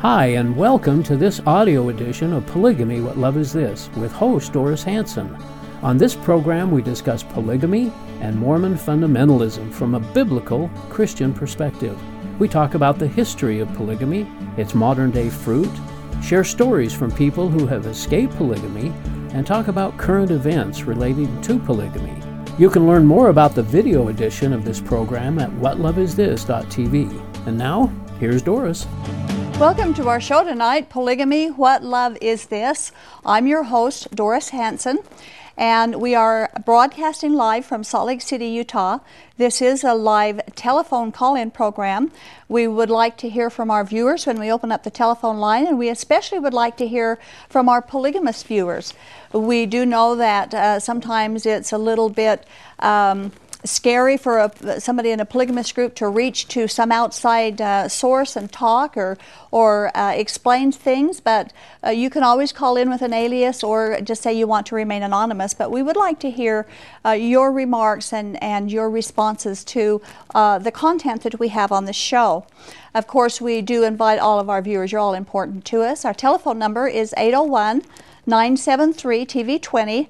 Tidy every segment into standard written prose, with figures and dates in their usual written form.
Hi, and welcome to this audio edition of Polygamy, What Love Is This, with host Doris Hanson. On this program, we discuss polygamy and Mormon fundamentalism from a biblical Christian perspective. We talk about the history of polygamy, its modern-day fruit, share stories from people who have escaped polygamy, and talk about current events relating to polygamy. You can learn more about the video edition of this program at whatloveisthis.tv. And now, here's Doris. Welcome to our show tonight, Polygamy, What Love Is This? I'm your host, Doris Hanson, and we are broadcasting live from Salt Lake City, Utah. This is a live telephone call-in program. We would like to hear from our viewers when we open up the telephone line, and we especially would like to hear from our polygamous viewers. We do know that sometimes it's a little bit scary for somebody in a polygamous group to reach to some outside source and talk or explain things, but you can always call in with an alias or just say you want to remain anonymous. But we would like to hear your remarks and your responses to the content that we have on the show. Of course, we do invite all of our viewers. You're all important to us. Our telephone number is 801-973-TV20.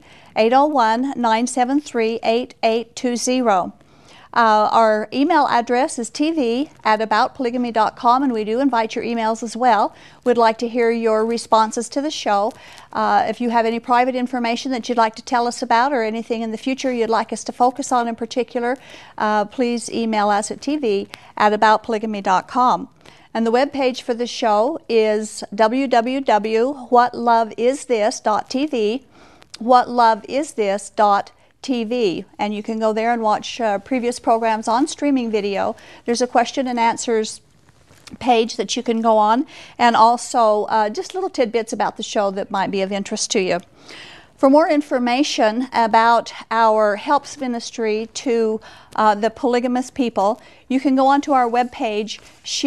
801-973-8820. Our email address is tv@aboutpolygamy.com, and we do invite your emails as well. We'd like to hear your responses to the show. If you have any private information that you'd like to tell us about or anything in the future you'd like us to focus on in particular, please email us at tv@aboutpolygamy.com. And the web page for the show is www.whatloveisthis.tv. whatloveisthis.tv, and you can go there and watch previous programs on streaming video. There's a question and answers page that you can go on, and also just little tidbits about the show that might be of interest to you. For more information about our helps ministry to the polygamous people, you can go onto our webpage,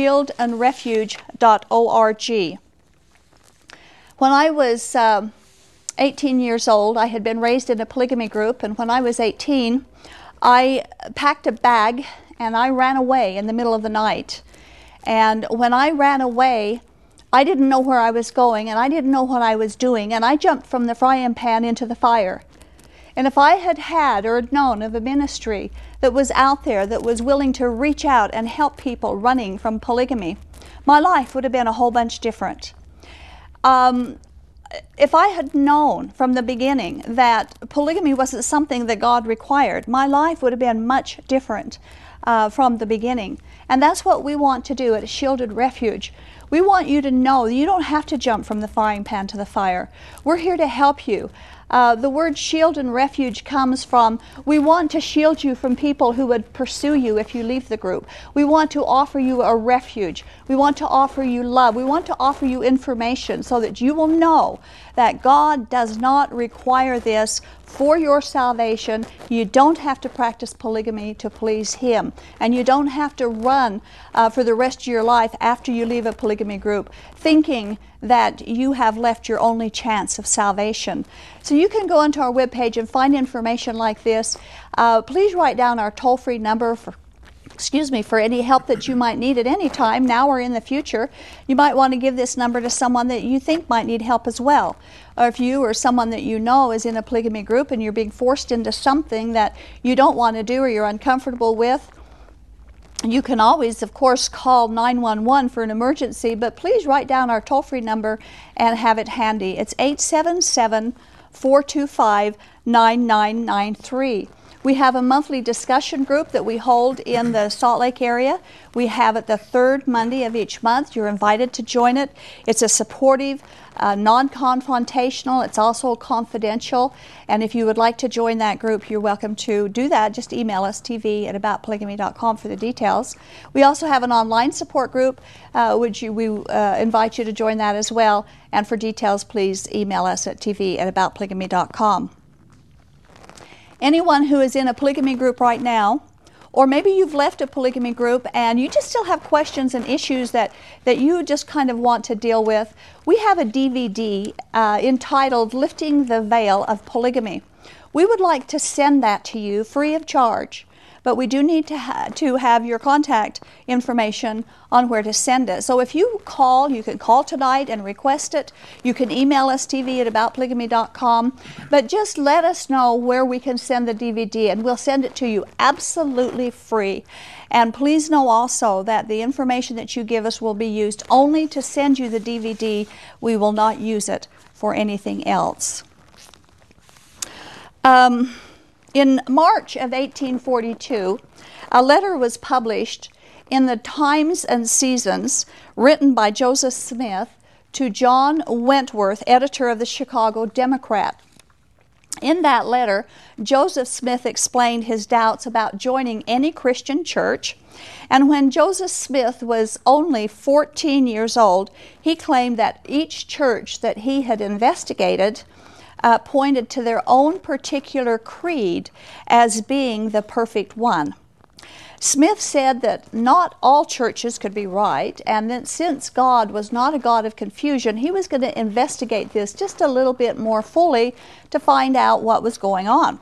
shieldandrefuge.org. When I was 18 years old, I had been raised in a polygamy group, and when I was 18, I packed a bag and I ran away in the middle of the night. And when I ran away, I didn't know where I was going and I didn't know what I was doing, and I jumped from the frying pan into the fire. And if I had had or known of a ministry that was out there that was willing to reach out and help people running from polygamy, my life would have been a whole bunch different. If I had known from the beginning that polygamy wasn't something that God required, my life would have been much different from the beginning. And that's what we want to do at Shielded Refuge. We want you to know that you don't have to jump from the frying pan to the fire. We're here to help you. The word shield and refuge comes from, we want to shield you from people who would pursue you if you leave the group. We want to offer you a refuge. We want to offer you love. We want to offer you information so that you will know that God does not require this for your salvation. You don't have to practice polygamy to please Him. And you don't have to run for the rest of your life after you leave a polygamy group thinking that you have left your only chance of salvation. So you can go onto our webpage and find information like this. Please write down our toll-free number for any help that you might need at any time, now or in the future. You might want to give this number to someone that you think might need help as well. Or if you or someone that you know is in a polygamy group and you're being forced into something that you don't want to do or you're uncomfortable with, you can always, of course, call 911 for an emergency, but please write down our toll-free number and have it handy. It's 877-425-9993. We have a monthly discussion group that we hold in the Salt Lake area. We have it the third Monday of each month. You're invited to join it. It's a supportive, non-confrontational. It's also confidential. And if you would like to join that group, you're welcome to do that. Just email us, tv@aboutpolygamy.com, for the details. We also have an online support group, which we invite you to join that as well. And for details, please email us at tv@aboutpolygamy.com. Anyone who is in a polygamy group right now, or maybe you've left a polygamy group and you just still have questions and issues that you just kind of want to deal with, we have a DVD entitled Lifting the Veil of Polygamy. We would like to send that to you free of charge. but we do need to have your contact information on where to send it. So if you call, you can call tonight and request it. You can email us, tv@aboutpolygamy.com, but just let us know where we can send the DVD, and we'll send it to you absolutely free. And please know also that the information that you give us will be used only to send you the DVD. We will not use it for anything else. In March of 1842, a letter was published in the Times and Seasons written by Joseph Smith to John Wentworth, editor of the Chicago Democrat. In that letter, Joseph Smith explained his doubts about joining any Christian church, and when Joseph Smith was only 14 years old, he claimed that each church that he had investigated pointed to their own particular creed as being the perfect one. Smith said that not all churches could be right, and that since God was not a God of confusion, he was going to investigate this just a little bit more fully to find out what was going on.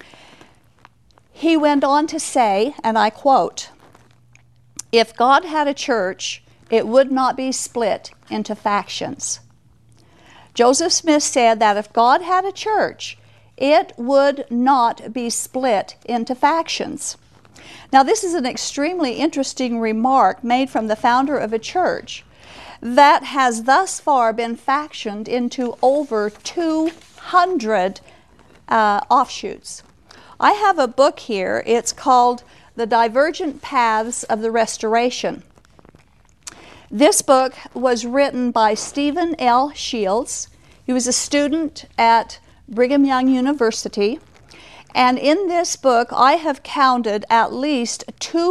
He went on to say, and I quote, "If God had a church, it would not be split into factions." Joseph Smith said that if God had a church, it would not be split into factions. Now, this is an extremely interesting remark made from the founder of a church that has thus far been factioned into over 200 offshoots. I have a book here. It's called The Divergent Paths of the Restoration. This book was written by Stephen L. Shields. He was a student at Brigham Young University. And in this book, I have counted at least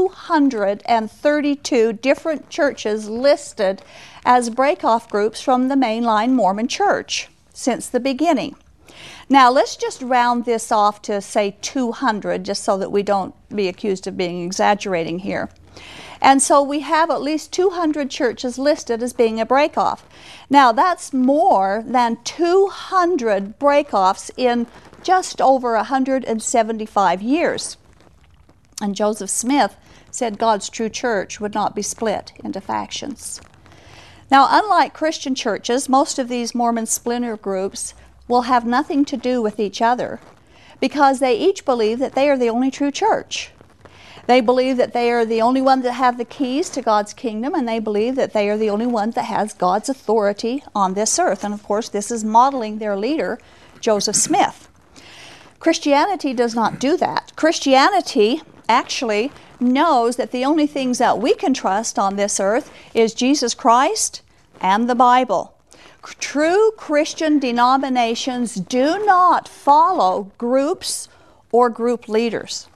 232 different churches listed as break-off groups from the mainline Mormon Church since the beginning. Now, let's just round this off to, say, 200, just so that we don't be accused of being exaggerating here. And so we have at least 200 churches listed as being a break-off. Now, that's more than 200 break-offs in just over 175 years. And Joseph Smith said God's true church would not be split into factions. Now, unlike Christian churches, most of these Mormon splinter groups will have nothing to do with each other because they each believe that they are the only true church. They believe that they are the only ones that have the keys to God's kingdom, and they believe that they are the only ones that has God's authority on this earth. And of course, this is modeling their leader, Joseph Smith. Christianity does not do that. Christianity actually knows that the only things that we can trust on this earth is Jesus Christ and the Bible. True Christian denominations do not follow groups or group leaders.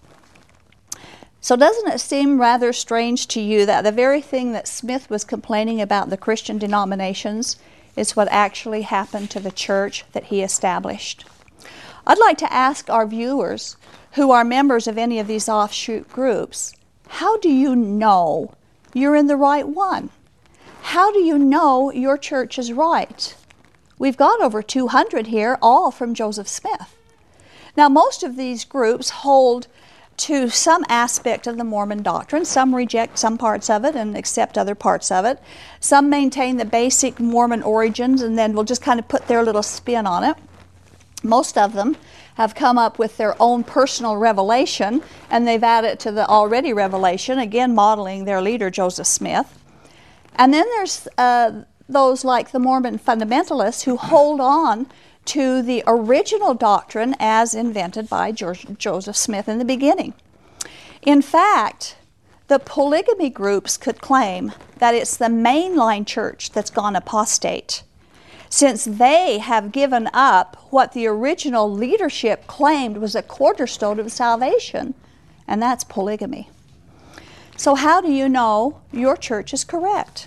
So doesn't it seem rather strange to you that the very thing that Smith was complaining about the Christian denominations is what actually happened to the church that he established? I'd like to ask our viewers who are members of any of these offshoot groups, how do you know you're in the right one? How do you know your church is right? We've got over 200 here, all from Joseph Smith. Now, most of these groups hold to some aspect of the Mormon doctrine. Some reject some parts of it and accept other parts of it. Some maintain the basic Mormon origins and then will just kind of put their little spin on it. Most of them have come up with their own personal revelation, and they've added to the already revelation, again modeling their leader, Joseph Smith. And then there's those like the Mormon fundamentalists who hold on to the original doctrine as invented by Joseph Smith in the beginning. In fact, the polygamy groups could claim that it's the mainline church that's gone apostate, since they have given up what the original leadership claimed was a cornerstone of salvation, and that's polygamy. So how do you know your church is correct?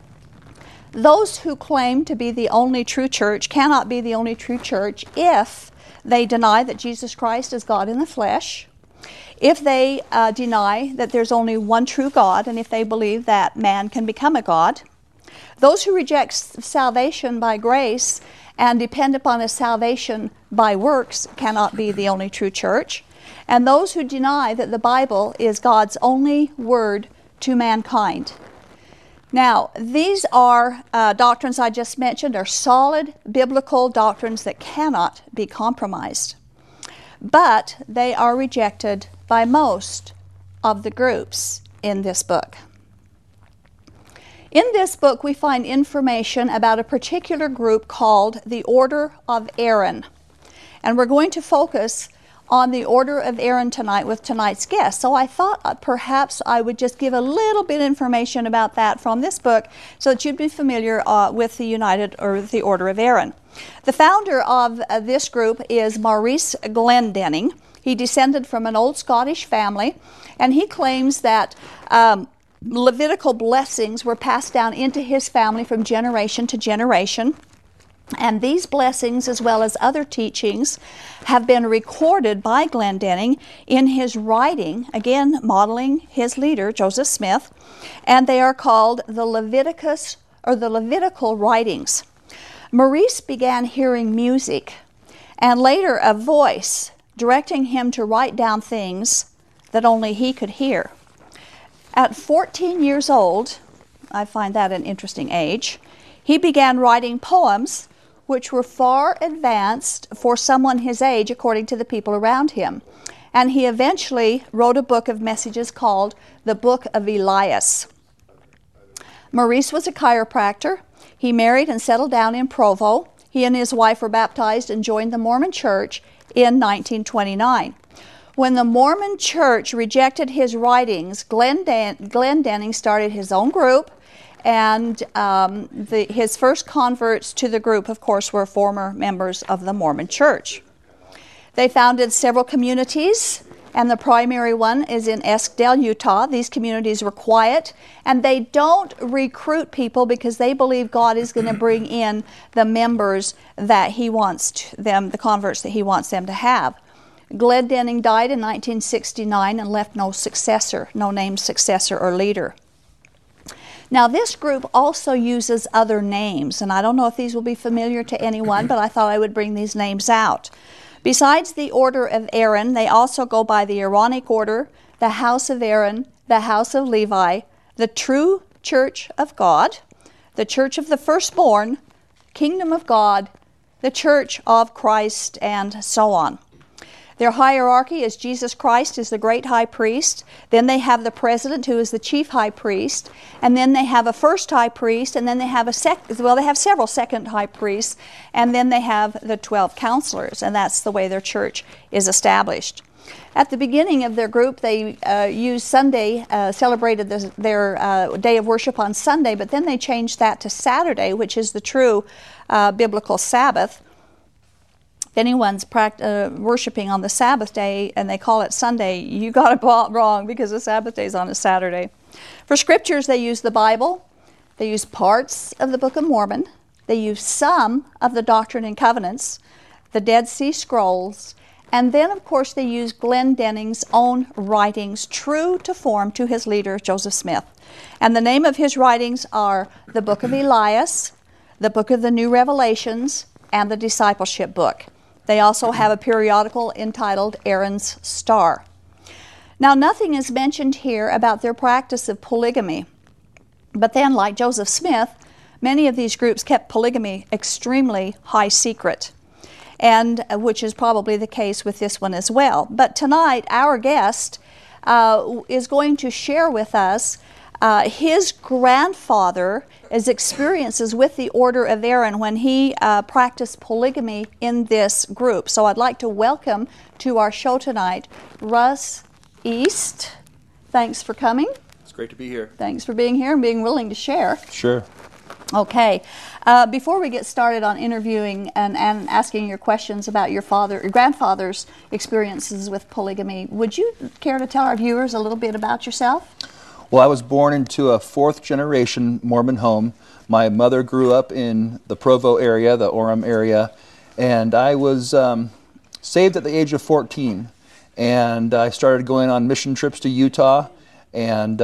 Those who claim to be the only true church cannot be the only true church if they deny that Jesus Christ is God in the flesh, if they deny that there's only one true God, and if they believe that man can become a God. Those who reject salvation by grace and depend upon a salvation by works cannot be the only true church. and those who deny that the Bible is God's only word to mankind. Now, these are doctrines I just mentioned are solid biblical doctrines that cannot be compromised. But they are rejected by most of the groups in this book. In this book, we find information about a particular group called the Order of Aaron. And we're going to focus on the Order of Aaron tonight with tonight's guest. So I thought perhaps I would just give a little bit of information about that from this book so that you'd be familiar with the United or the Order of Aaron. The founder of this group is Maurice Glendenning. He descended from an old Scottish family, and he claims that Levitical blessings were passed down into his family from generation to generation. And these blessings, as well as other teachings, have been recorded by Glendenning in his writing, again modeling his leader, Joseph Smith, and they are called the Leviticus or the Levitical writings. Maurice began hearing music, and later a voice directing him to write down things that only he could hear. At 14 years old, I find that an interesting age, he began writing poems which were far advanced for someone his age according to the people around him. And he eventually wrote a book of messages called the Book of Elias. Maurice was a chiropractor. He married and settled down in Provo. He and his wife were baptized and joined the Mormon Church in 1929. When the Mormon Church rejected his writings, Glendenning started his own group, and his first converts to the group, of course, were former members of the Mormon Church. They founded several communities, and the primary one is in Eskdale, Utah. These communities were quiet, and they don't recruit people because they believe God is going to bring in the members that He wants them, the converts that He wants them to have. Glendenning died in 1969 and left no successor, no named successor or leader. Now, this group also uses other names, and I don't know if these will be familiar to anyone, but I thought I would bring these names out. Besides the Order of Aaron, they also go by the Aaronic Order, the House of Aaron, the House of Levi, the True Church of God, the Church of the Firstborn, Kingdom of God, the Church of Christ, and so on. Their hierarchy is Jesus Christ is the great high priest. Then they have the president, who is the chief high priest. And then they have a first high priest. And then they have they have several second high priests. And then they have the 12 counselors. And that's the way their church is established. At the beginning of their group, they used Sunday, celebrated their day of worship on Sunday. But then they changed that to Saturday, which is the true biblical Sabbath. If anyone's worshiping on the Sabbath day and they call it Sunday, you got it wrong because the Sabbath day is on a Saturday. For scriptures, they use the Bible. They use parts of the Book of Mormon. They use some of the Doctrine and Covenants, the Dead Sea Scrolls, and then, of course, they use Glendenning's own writings, true to form to his leader, Joseph Smith. And the name of his writings are the Book of Elias, the Book of the New Revelations, and the Discipleship Book. They also have a periodical entitled Aaron's Star. Now, nothing is mentioned here about their practice of polygamy. But then, like Joseph Smith, many of these groups kept polygamy extremely high secret, and which is probably the case with this one as well. But tonight, our guest is going to share with us his grandfather's experiences with the Order of Aaron when he practiced polygamy in this group. So I'd like to welcome to our show tonight Russ East. Thanks for coming. It's great to be here. Thanks for being here and being willing to share. Sure. Okay. Before we get started on interviewing and asking your questions about your grandfather's experiences with polygamy, would you care to tell our viewers a little bit about yourself? Well, I was born into a fourth-generation Mormon home. My mother grew up in the Provo area, the Orem area, and I was saved at the age of 14. And I started going on mission trips to Utah and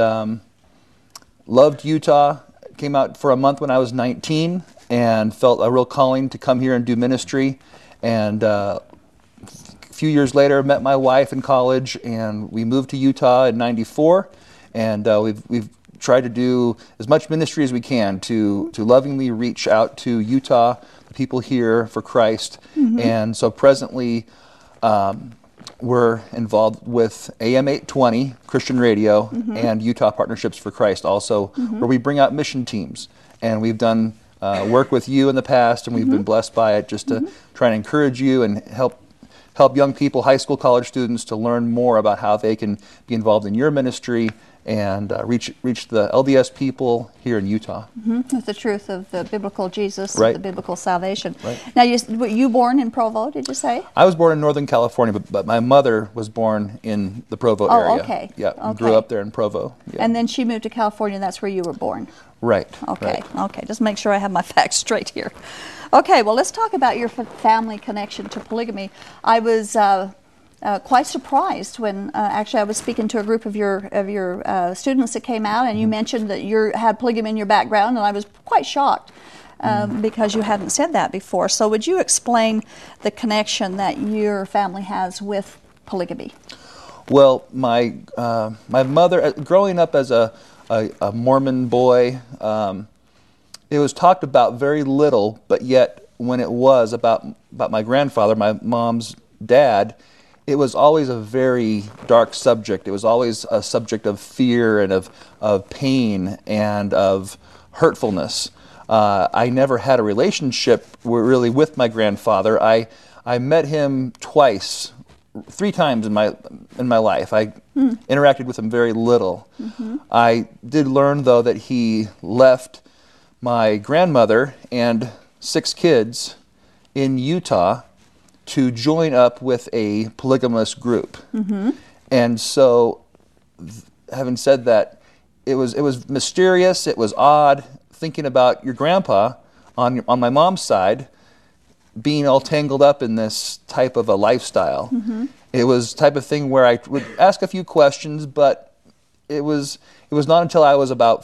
loved Utah. Came out for a month when I was 19 and felt a real calling to come here and do ministry. And few years later, met my wife in college, and we moved to Utah in '94, and we've tried to do as much ministry as we can to lovingly reach out to Utah, the people here for Christ. And so presently we're involved with AM 820 Christian Radio and Utah Partnerships for Christ also, where we bring out mission teams. And we've done work with you in the past, and we've been blessed by it, just to try and encourage you and help young people, high school, college students, to learn more about how they can be involved in your ministry and reach the LDS people here in Utah. With the truth of the biblical Jesus, Right. the biblical salvation. Right. Now, were you born in Provo, did you say? I was born in Northern California, but my mother was born in the Provo area. Okay. Yeah, Okay. grew up there in Provo. Yeah. And then she moved to California, and that's where you were born. Right. Okay, Right. okay, just make sure I have my facts straight here. Okay, well, let's talk about your family connection to polygamy. I was quite surprised when actually I was speaking to a group of your students that came out, and you mentioned that you had polygamy in your background, and I was quite shocked because you hadn't said that before. So would you explain the connection that your family has with polygamy? Well, my mother, growing up as a Mormon boy, it was talked about very little, but yet when it was about my grandfather, my mom's dad, it was always a very dark subject. It was always a subject of fear and of pain and of hurtfulness. I never had a relationship really with my grandfather. I met him three times in my life. I interacted with him very little. I did learn, though, that he left my grandmother and 6 kids in Utah to join up with a polygamous group. And so, having said that, it was mysterious, it was odd, thinking about your grandpa on my mom's side being all tangled up in this type of a lifestyle. It was the type of thing where I would ask a few questions, but it was not until I was about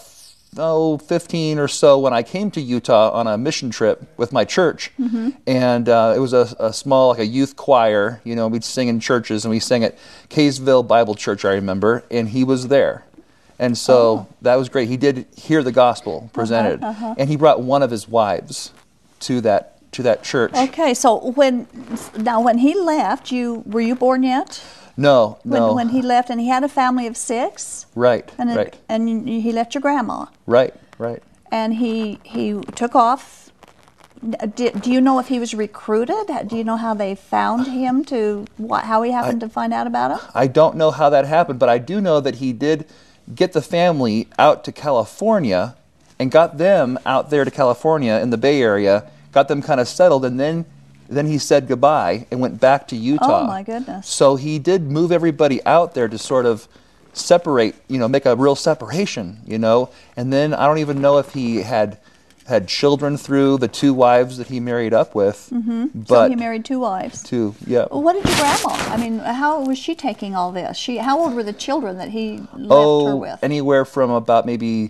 15 or so when I came to Utah on a mission trip with my church. And it was a small, like a youth choir. You know, we'd sing in churches, and we sang at Kaysville Bible Church, I remember, and he was there. And so that was great. He did hear the gospel presented, and he brought one of his wives to that church. Okay, so when he left, were you born yet? No. When he left, and he had a family of 6. Right. And he left your grandma. Right. And he took off. Do you know if he was recruited? Do you know how they found him? How he happened to find out about it? I don't know how that happened, but I do know that he did get the family out to California and got them out there to California in the Bay Area, got them kind of settled, and then he said goodbye and went back to Utah. Oh, my goodness. So he did move everybody out there to sort of separate, make a real separation, And then I don't even know if he had children through the 2 wives that he married up with. But So he married 2 wives. 2, yeah. Well, what did your grandma? I mean, how was she taking all this? How old were the children that he left her with? Anywhere from about maybe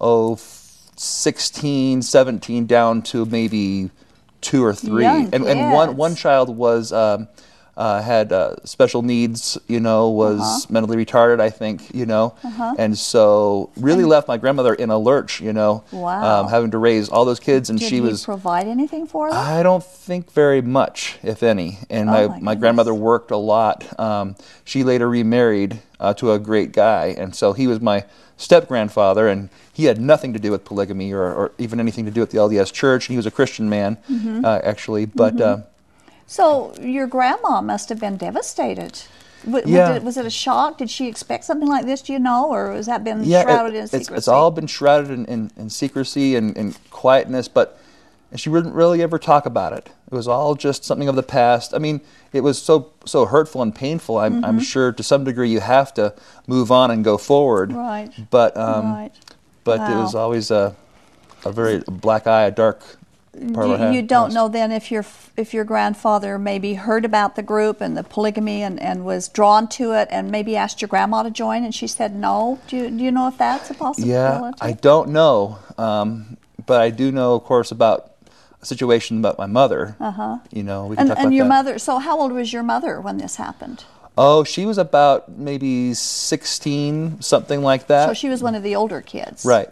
16, 17 down to maybe 2 or 3. Young And kids. one child was had special needs, was mentally retarded, I think, and so really left my grandmother in a lurch, Wow. having to raise all those kids, and Did she he was. provide anything for them? I don't think very much, if any. And my my goodness. grandmother worked a lot. She later remarried to a great guy, and so he was my step-grandfather, and he had nothing to do with polygamy or even anything to do with the LDS Church. He was a Christian man, actually, but... So your grandma must have been devastated. Yeah. Was it a shock? Did she expect something like this, do you know, or has that been shrouded in secrecy? It's all been shrouded in secrecy and quietness, but she wouldn't really ever talk about it. It was all just something of the past. I mean, it was so hurtful and painful. I'm sure to some degree you have to move on and go forward. Right. But Right. but Wow. it was always a very black eye, a dark part of our You don't past. know then if your grandfather maybe heard about the group and the polygamy and was drawn to it and maybe asked your grandma to join and she said no. Do you know if that's a possibility? Yeah, I don't know, but I do know, of course, about situation about my mother, you know, we can talk about And your that. mother, so how old was your mother when this happened? Oh, she was about maybe 16, something like that. So she was one of the older kids. Right.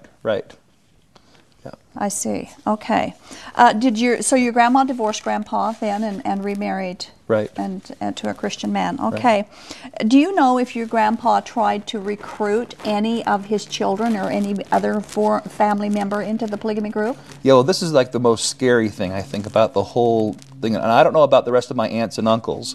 Yeah. I see. Okay. So your grandma divorced grandpa then and remarried? Right. And to a Christian man. Okay. Right. Do you know if your grandpa tried to recruit any of his children or any other family member into the polygamy group? Yeah, well, this is like the most scary thing, I think, about the whole thing. And I don't know about the rest of my aunts and uncles,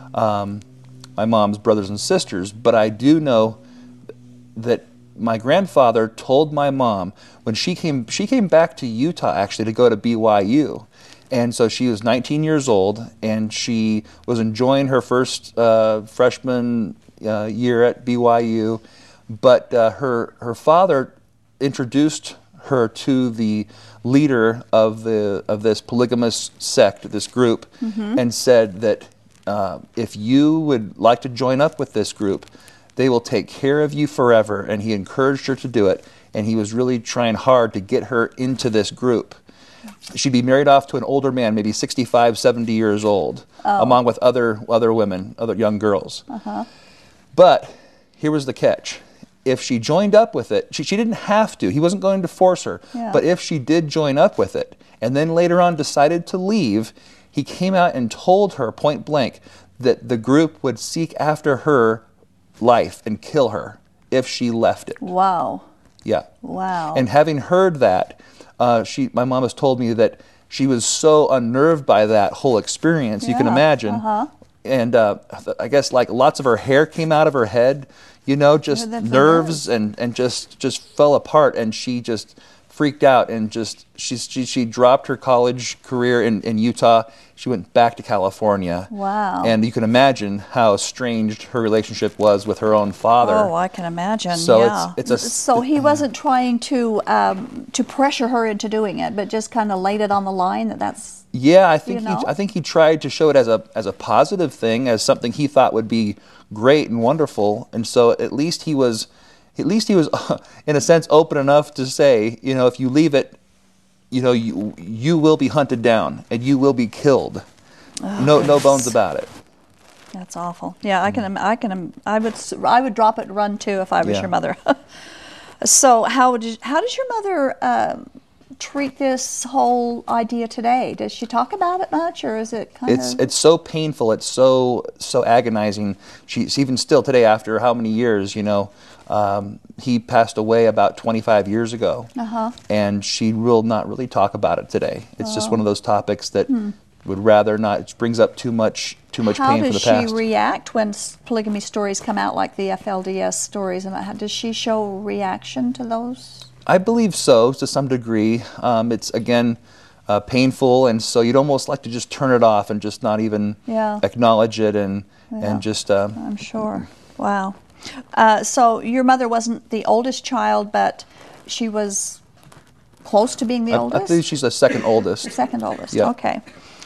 my mom's brothers and sisters, but I do know that my grandfather told my mom when she came back to Utah actually to go to BYU. And so she was 19 years old, and she was enjoying her first freshman year at BYU, but her father introduced her to the leader of this polygamous sect, this group, and said that if you would like to join up with this group, they will take care of you forever. And he encouraged her to do it, and he was really trying hard to get her into this group. She'd be married off to an older man, maybe 65, 70 years old, along with other women, other young girls. But here was the catch. If she joined up with it, she didn't have to. He wasn't going to force her. Yeah. But if she did join up with it, and then later on decided to leave, he came out and told her point blank that the group would seek after her life and kill her if she left it. Wow. Yeah. Wow. And having heard that, my mom has told me that she was so unnerved by that whole experience, you can imagine. And I guess like lots of her hair came out of her head, you know, just nerves and just fell apart, and she just freaked out and just she dropped her college career in Utah. She went back to California. Wow. And you can imagine how estranged her relationship was with her own father. Oh, I can imagine. So yeah. So he wasn't trying to pressure her into doing it, but just kind of laid it on the line that's. Yeah, I think you know? I think he tried to show it as a positive thing, as something he thought would be great and wonderful, and so at least he was in a sense open enough to say, you know, if you leave it, you know, you will be hunted down and you will be killed. No bones about it. That's awful. Yeah, I would drop it and run too if I was your mother. So how does your mother treat this whole idea today? Does she talk about it much, or is it kind of? It's so painful. It's so agonizing. She's even still today, after how many years, you know. He passed away about 25 years ago, and she will not really talk about it today. It's just one of those topics that would rather not. It brings up too much pain from the past. How does she react when polygamy stories come out, like the FLDS stories? And does she show reaction to those? I believe so, to some degree. It's, again, painful, and so you'd almost like to just turn it off and just not even acknowledge it and just... I'm sure. Wow. So your mother wasn't the oldest child, but she was close to being the oldest? I believe she's the second oldest. The second oldest, yeah. Okay.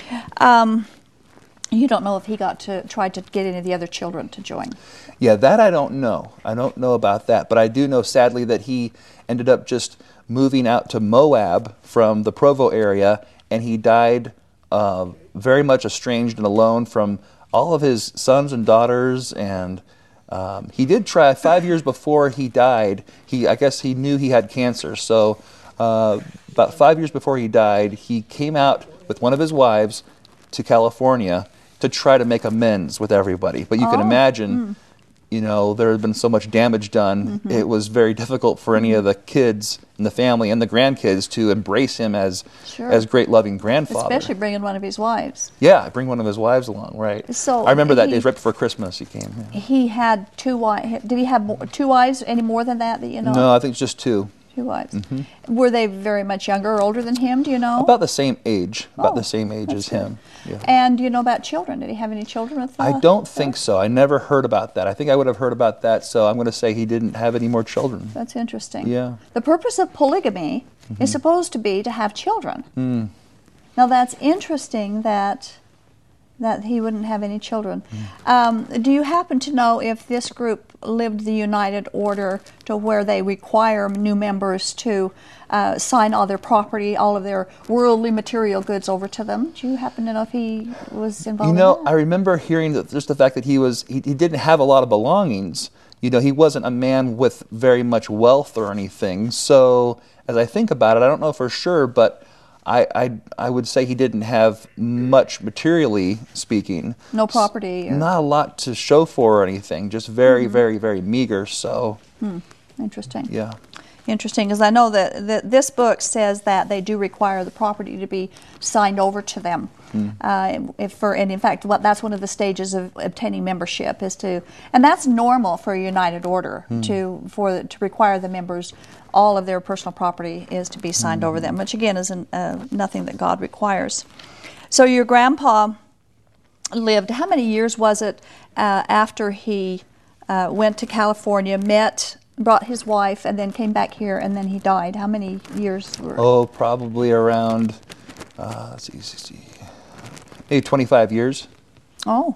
You don't know if he tried to get any of the other children to join? Yeah, that I don't know. I don't know about that, but I do know, sadly, that he ended up just moving out to Moab from the Provo area, and he died very much estranged and alone from all of his sons and daughters. And he did try 5 years before he died. I guess he knew he had cancer, so about 5 years before he died, he came out with one of his wives to California to try to make amends with everybody. But you can imagine, you know, there had been so much damage done. It was very difficult for any of the kids in the family and the grandkids to embrace him as great loving grandfather. Especially bringing one of his wives. Yeah, bring one of his wives along, right. So I remember that day, right before Christmas he came. Yeah. He had 2 wives. Did he have 2 wives, any more than that you know? No, I think it's just 2. 2 wives. Were they very much younger or older than him, do you know? About the same age. About the same age as him. Yeah. And do you know about children? Did he have any children with I don't think so. I never heard about that. I think I would have heard about that, so I'm going to say he didn't have any more children. That's interesting. Yeah. The purpose of polygamy is supposed to be to have children. Now that's interesting that that he wouldn't have any children. Do you happen to know if this group lived the United Order to where they require new members to sign all their property, all of their worldly material goods over to them? Do you happen to know if he was involved in that? I remember hearing that just the fact that he didn't have a lot of belongings. He wasn't a man with very much wealth or anything. So as I think about it, I don't know for sure, but I would say he didn't have much materially speaking. No property? Not a lot to show for or anything, just very, very, very meager. So, Interesting. Yeah. Interesting, because I know that this book says that they do require the property to be signed over to them. And in fact, that's one of the stages of obtaining membership and that's normal for a United Order to require the members, all of their personal property is to be signed over them, which again is nothing that God requires. So your grandpa lived, how many years was it after he went to California, brought his wife, and then came back here, and then he died? How many years were? Oh, probably around, maybe 25 years. Oh.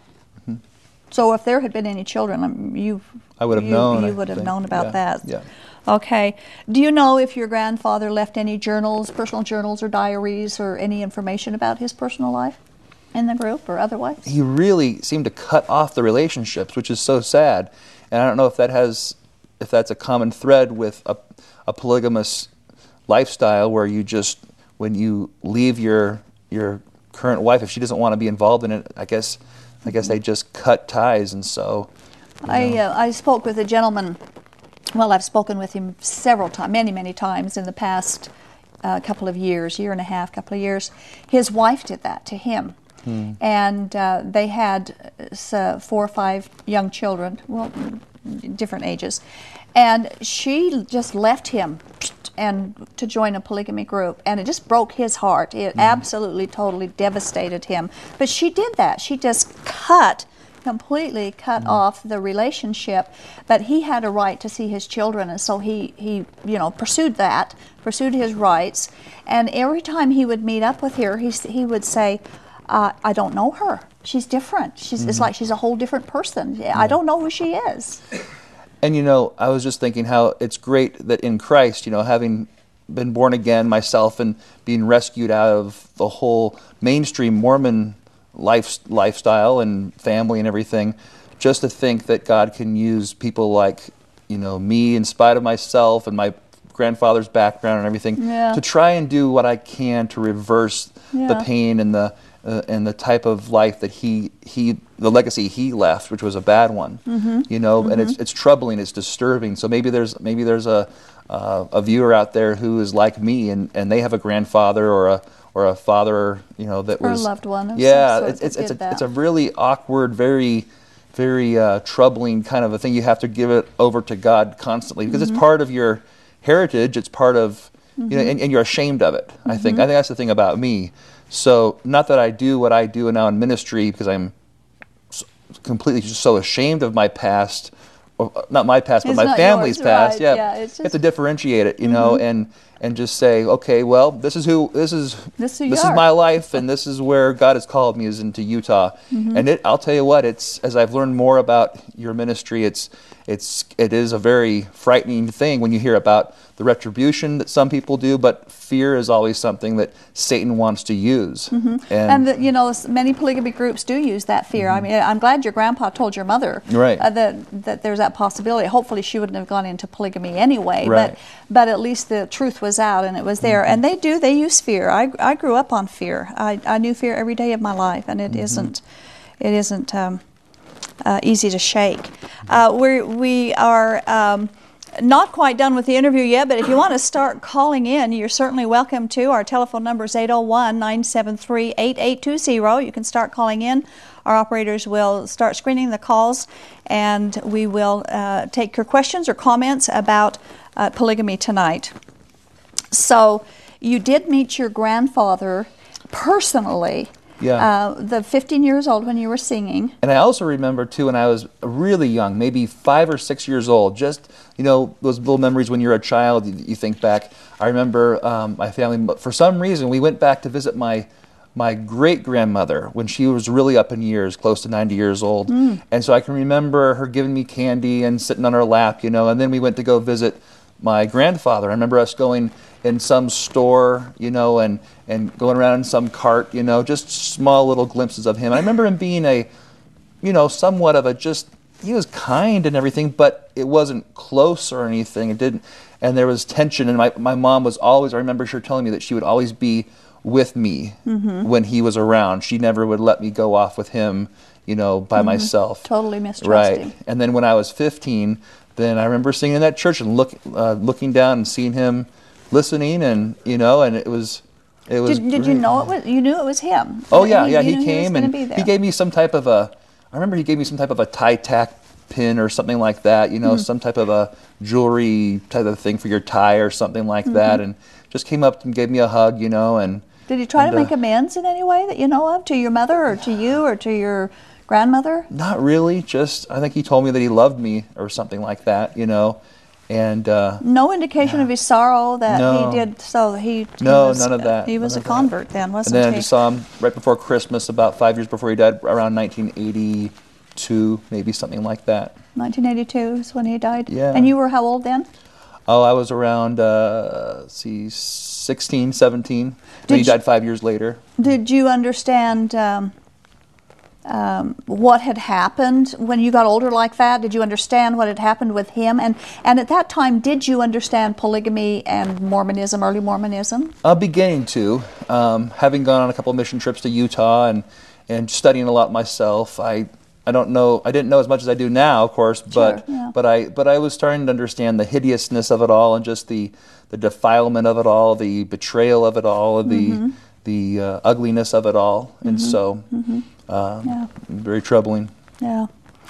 So if there had been any children, I would have known. You would have known about that. Yeah. Okay. Do you know if your grandfather left any journals, personal journals or diaries, or any information about his personal life in the group or otherwise? He really seemed to cut off the relationships, which is so sad. And I don't know if that's a common thread with a polygamous lifestyle, where when you leave your current wife, if she doesn't want to be involved in it, I guess they just cut ties. And so I spoke with a gentleman. Well, I've spoken with him several times, many times in the past couple of years, year and a half, couple of years. His wife did that to him. And they had 4 or 5 young children, well, different ages. And she just left him and to join a polygamy group, and it just broke his heart. It absolutely, totally devastated him. But she did that. She just completely cut off the relationship. But he had a right to see his children, and so he pursued his rights. And every time he would meet up with her, he would say, I don't know her. She's different. It's like she's a whole different person. I don't know who she is. And I was just thinking how it's great that in Christ, having been born again myself and being rescued out of the whole mainstream Mormon lifestyle and family and everything, just to think that God can use people like, me, in spite of myself and my grandfather's background and everything, to try and do what I can to reverse the pain and the type of life that the legacy he left, which was a bad one, and it's troubling, it's disturbing. So maybe there's a viewer out there who is like me, and they have a grandfather or a father, that was a loved one. It's a really awkward, very, very troubling kind of a thing. You have to give it over to God constantly, because it's part of your heritage. It's part of and you're ashamed of it. I think that's the thing about me. So, not that I do what I do now in ministry because I'm completely just so ashamed of my past, or not my past, but my family's past. Right. Yeah, you have to differentiate it, and just say, okay, well, this is my life, and this is where God has called me, is into Utah. And I'll tell you what, as I've learned more about your ministry, it is a very frightening thing when you hear about the retribution that some people do, but fear is always something that Satan wants to use. And many polygamy groups do use that fear. I mean, I'm glad your grandpa told your mother that there's that possibility. Hopefully she wouldn't have gone into polygamy anyway, but at least the truth was out and it was there. And they use fear. I grew up on fear. I knew fear every day of my life, and it isn't easy to shake. We are not quite done with the interview yet, but if you want to start calling in, you're certainly welcome to. Our telephone number is 801-973-8820. You can start calling in. Our operators will start screening the calls, and we will take your questions or comments about polygamy tonight. So you did meet your grandfather personally. The 15 years old when you were singing. And I also remember, too, when I was really young, maybe 5 or 6 years old, just, those little memories when you're a child, you think back. I remember my family, for some reason, we went back to visit my my great-grandmother when she was really up in years, close to 90 years old. And so I can remember her giving me candy and sitting on her lap, you know, and then we went to go visit my grandfather. I remember us going in some store, you know, and going around in some cart, you know, just small little glimpses of him. I remember him being somewhat of a he was kind and everything, but it wasn't close or anything. It didn't, and there was tension. And my mom was always, I remember her telling me that she would always be with me when he was around. She never would let me go off with him, you know, by myself. Totally mistrusting. Right. And then when I was 15, then I remember sitting in that church and looking down and seeing him listening, and you know, and it was. Did you know it was? You knew it was him. Oh yeah, he came and he gave me some type of a. I remember he gave me some type of a tie tack pin or something like that. You know, some type of a jewelry type of thing for your tie or something like that, and just came up and gave me a hug. You know, and. Did he try to make amends in any way that you know of, to your mother or to you or to your grandmother? Not really. Just I think he told me that he loved me or something like that. You know. And no indication of his sorrow that he did. So none of that. He was a convert then, wasn't he? And he? then I just saw him right before Christmas, about 5 years before he died, around 1982, maybe something like that. 1982 is when he died. Yeah. And you were how old then? Oh, I was around 16, 17. He died 5 years later. Did you understand what had happened when you got older like that? Did you understand what had happened with him? And at that time, did you understand polygamy and Mormonism, early Mormonism? Beginning to. Having gone on a couple of mission trips to Utah and studying a lot myself, I didn't know as much as I do now, of course, but I was starting to understand the hideousness of it all and just the defilement of it all, the betrayal of it all, the ugliness of it all, and so very troubling. Yeah.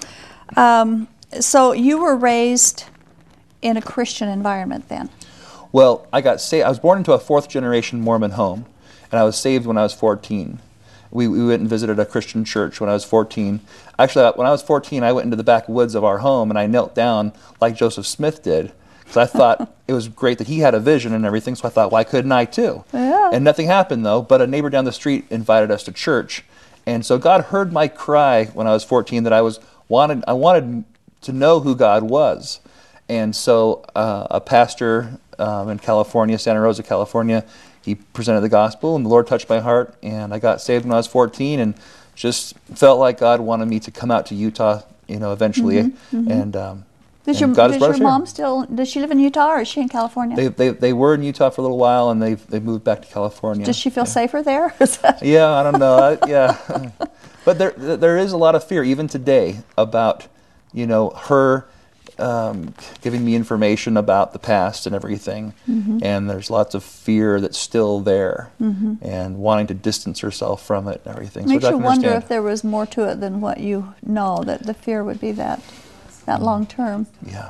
So you were raised in a Christian environment then? Well, I got saved. I was born into a fourth-generation Mormon home, and I was saved when I was 14. We went and visited a Christian church when I was 14. Actually, when I was 14, I went into the backwoods of our home, and I knelt down like Joseph Smith did. So I thought it was great that he had a vision and everything, so I thought, why couldn't I too? Yeah. And nothing happened, though, but a neighbor down the street invited us to church. And so God heard my cry when I was 14 that I wanted to know who God was. And so a pastor in California, Santa Rosa, California, he presented the gospel, and the Lord touched my heart, and I got saved when I was 14 and just felt like God wanted me to come out to Utah, you know, eventually. And Does your mom does she live in Utah or is she in California? They were in Utah for a little while, and they moved back to California. Does she feel safer there? Yeah, I don't know. But there is a lot of fear even today about, you know, her giving me information about the past and everything, and there's lots of fear that's still there, and wanting to distance herself from it and everything. Makes you wonder if there was more to it than what you know, that the fear would be that long term. Yeah.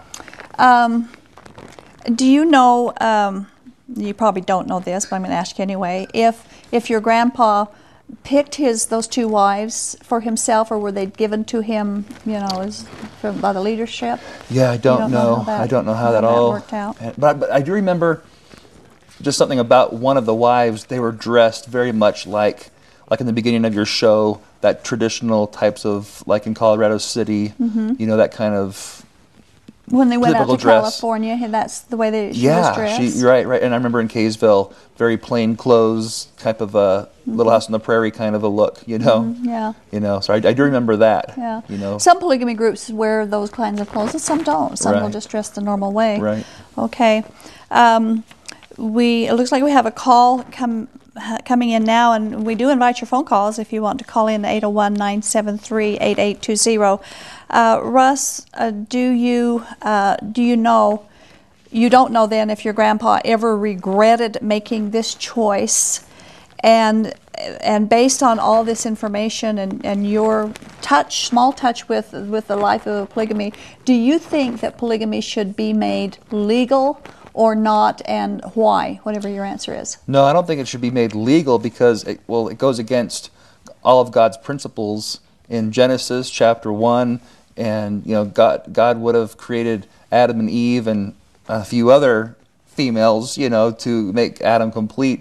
Do you know, you probably don't know this, but I'm going to ask you anyway, if your grandpa picked those two wives for himself, or were they given to him, you know, by the leadership? Yeah, I don't know. I don't know how that all worked out. But I do remember just something about one of the wives. They were dressed very much like in the beginning of your show, that traditional types of, like in Colorado City, you know, that kind of when they went out to dress. California, that's the way she was dressed? Right. And I remember in Kaysville, very plain clothes, type of a Little House on the Prairie kind of a look, you know? Yeah. You know, so I do remember that. Yeah. You know? Some polygamy groups wear those kinds of clothes, and some don't. Some will just dress the normal way. Right. Okay. It looks like we have a call coming in now, and we do invite your phone calls if you want to call in 801-973-8820. Russ, do you know? You don't know then if your grandpa ever regretted making this choice, and based on all this information and your small touch with the life of polygamy, do you think that polygamy should be made legal or not, and why? Whatever your answer is. No, I don't think it should be made legal because it goes against all of God's principles in Genesis chapter 1, and you know God would have created Adam and Eve and a few other females, you know, to make Adam complete.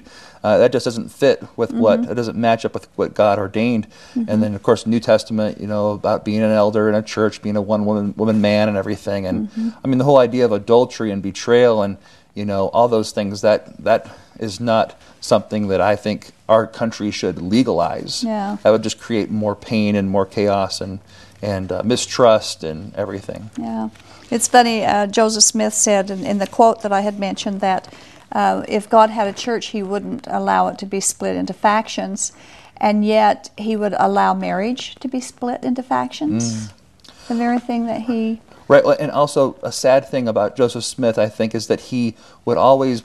that just doesn't fit with it doesn't match up with what God ordained. And then, of course, New Testament, about being an elder in a church, being a one-woman man and everything. And, I mean, the whole idea of adultery and betrayal and, all those things, that is not something that I think our country should legalize. Yeah. That would just create more pain and more chaos and mistrust and everything. Yeah. It's funny, Joseph Smith said in the quote that I had mentioned that if God had a church, he wouldn't allow it to be split into factions, and yet he would allow marriage to be split into factions. The very thing that he... Right, and also a sad thing about Joseph Smith, I think, is that he would always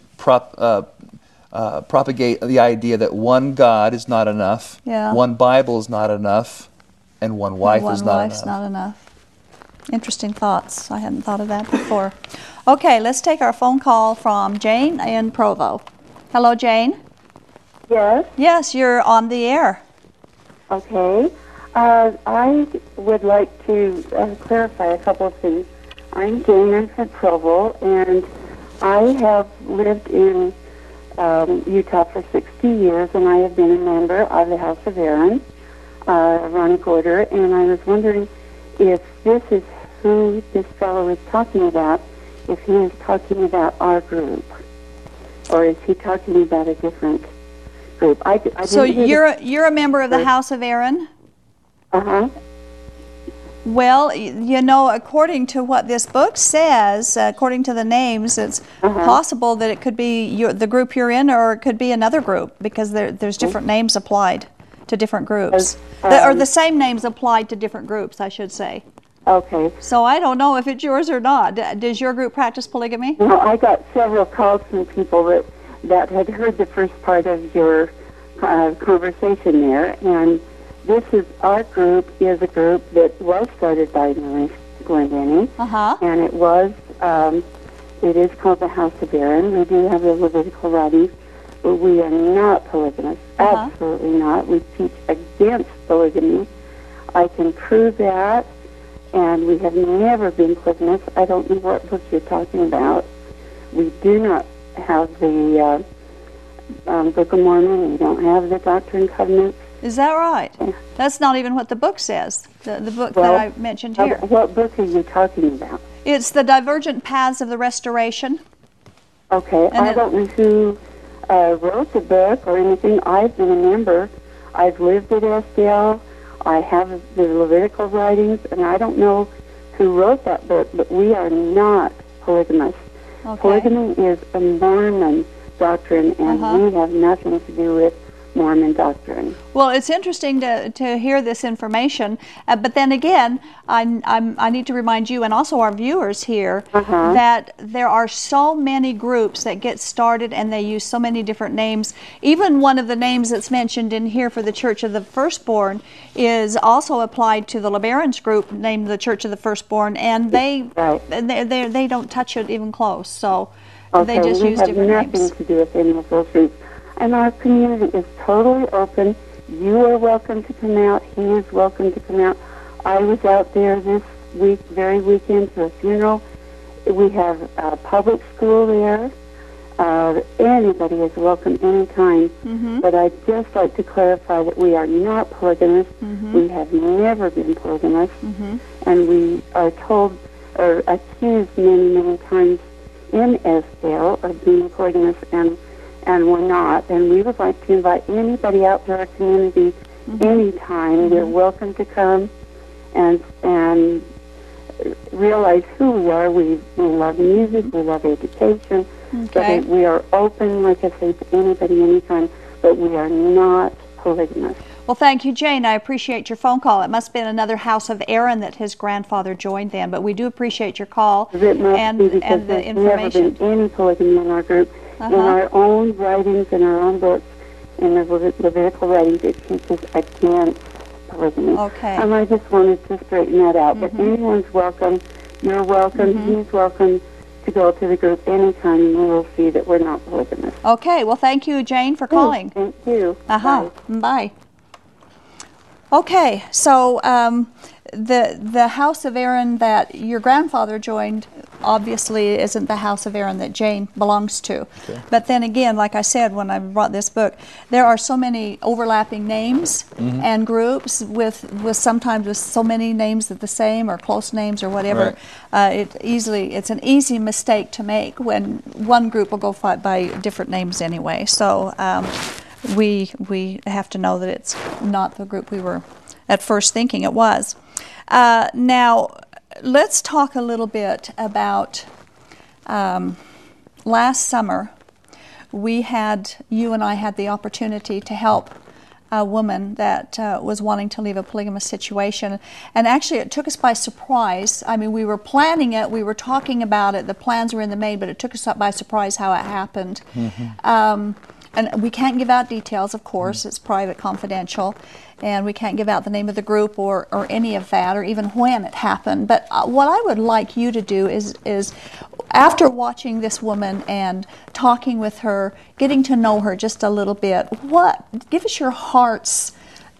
propagate the idea that one God is not enough, one Bible is not enough, and one wife is not enough. Interesting thoughts. I hadn't thought of that before. Okay, let's take our phone call from Jane in Provo. Hello, Jane. Yes. Yes, you're on the air. Okay. I would like to clarify a couple of things. I'm Jane. I'm from Provo, and I have lived in Utah for 60 years, and I have been a member of the House of Aaron, Aaronic Order, and I was wondering if this is who this fellow is talking about, if he is talking about our group, or is he talking about a different group? So you're a member of the House of Aaron? Uh-huh. Well, according to what this book says, according to the names, it's possible that it could be the group you're in, or it could be another group, because there's different names applied to different groups. Or the same names applied to different groups, I should say. Okay. So I don't know if it's yours or not. Does your group practice polygamy? No, I got several calls from people that had heard the first part of your conversation there, and our group is a group that was started by Maurice Glendinning, and it is called the House of Aaron. We do have the Levitical writings, but we are not polygamous. Absolutely not. We teach against polygamy. I can prove that, and we have never been polygamous. I don't know what book you're talking about. We do not have the Book of Mormon. We don't have the Doctrine and Covenants. Is that right? Yeah. That's not even what the book says, the book that I mentioned here. What book are you talking about? It's The Divergent Paths of the Restoration. Okay, I don't know who wrote the book or anything. I've been a member. I've lived at SDL. I have the Levitical writings, and I don't know who wrote that book, but we are not polygamous. Okay. Polygamy is a Mormon doctrine, and we have nothing to do with Mormon doctrine. Well, it's interesting to hear this information, but then again, I need to remind you and also our viewers here that there are so many groups that get started and they use so many different names. Even one of the names that's mentioned in here for the Church of the Firstborn is also applied to the LeBaron's group named the Church of the Firstborn, and they don't touch it even close. So they just use different names. We have nothing to do with any of those groups. And our community is totally open. You are welcome to come out. He is welcome to come out. I was out there this very weekend to a funeral. We have a public school there. Anybody is welcome anytime. But I'd just like to clarify that we are not polygamous. We have never been polygamous. And we are told or accused many times in Esdale of being polygamous, and we're not. And we would like to invite anybody out to our community anytime. They're welcome to come and realize who we are. We love music, we love education. Okay. So we are open, like I say, to anybody anytime, but we are not polygamous. Well, thank you, Jane. I appreciate your phone call. It must have been another House of Aaron that his grandfather joined then, but we do appreciate your call and the information. There's never been any polygamy in our group. In our own writings, in our own books, in the Levitical writings, it teaches against polygamy. Okay. And I just wanted to straighten that out. But anyone's welcome. You're welcome. He's welcome to go to the group anytime, and we will see that we're not polygamous. Okay. Well, thank you, Jane, for calling. Thank you. Bye. Okay, so the house of Aaron that your grandfather joined obviously isn't the house of Aaron that Jane belongs to. Okay. But then again, like I said when I brought this book, there are so many overlapping names and groups with sometimes with so many names that the same or close names or whatever. Right. It's an easy mistake to make when one group will go by different names anyway. So we have to know that it's not the group we were at first thinking it was. Now, let's talk a little bit about last summer. You and I had the opportunity to help a woman that was wanting to leave a polygamous situation. And actually, it took us by surprise. I mean, we were planning it, we were talking about it, the plans were in the main, but it took us by surprise how it happened. And we can't give out details, of course, it's private, confidential, and we can't give out the name of the group or any of that, or even when it happened. But what I would like you to do is after watching this woman and talking with her, getting to know her just a little bit, give us your heart's